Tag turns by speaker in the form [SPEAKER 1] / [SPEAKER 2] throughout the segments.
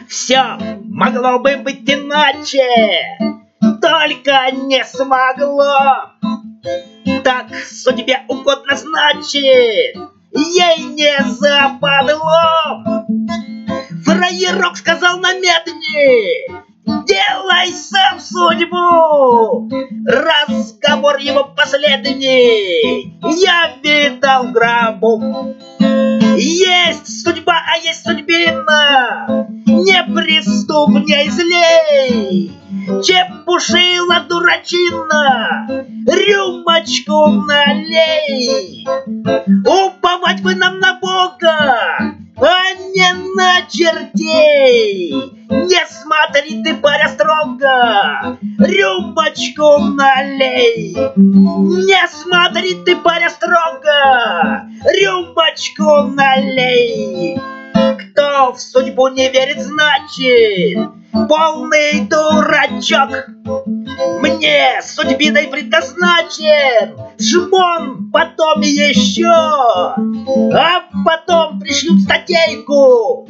[SPEAKER 1] Все могло бы быть иначе, только не смогло. Так судьбе угодно, значит, ей не западло. Фраерок сказал намедни: делай сам судьбу. Разговор его последний я видал в гробу. Есть судьба, а есть судьбина, не преступней злей. Чепушила дурачина, рюмочку налей. Уповать бы нам на Бога, а не на чертей. Не смотри ты, паря, строго, рюмочку налей. Не смотри ты, паря, строго, рюмочку налей. Кто в судьбу не верит, значит полный дурачок. Мне судьбиной предназначен жмон, потом еще, а потом пришлют статейку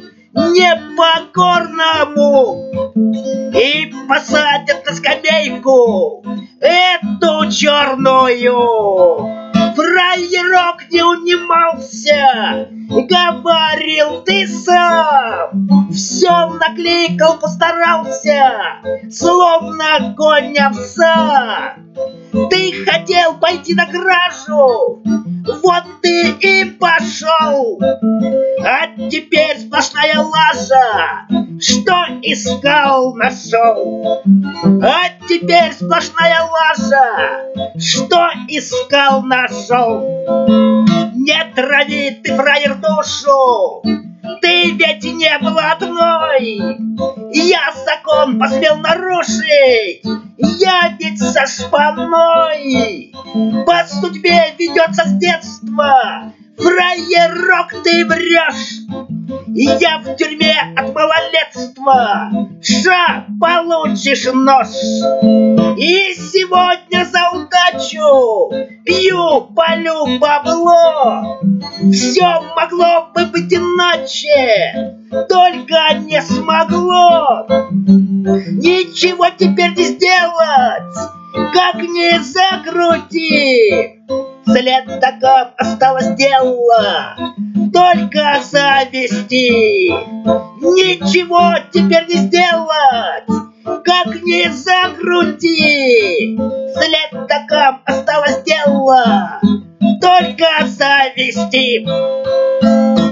[SPEAKER 1] непокорному и посадят на скамейку эту черную. Фраерок не унимался, говорил: ты сам все накликал, постарался, словно конь овса. Ты хотел пойти на кражу, вот ты и пошел. А теперь сплошная лажа, что искал, нашел. А теперь сплошная лажа, что искал, нашел. Не трави ты, фраер, душу, ты ведь не блатной. Я закон посмел нарушить, я ведь со шпаной. По судьбе ведется с детства, фраерок, ты врешь. Я в тюрьме от малолетства, ша, получишь нож. И сегодня за удачу пью, палю бабло. Все могло бы быть иначе, только не смогло. Ничего теперь не сделать, как не закрути. След таков, осталось дело только завести. Ничего теперь не сделать, как не закрути. След таков, осталось дело только завести.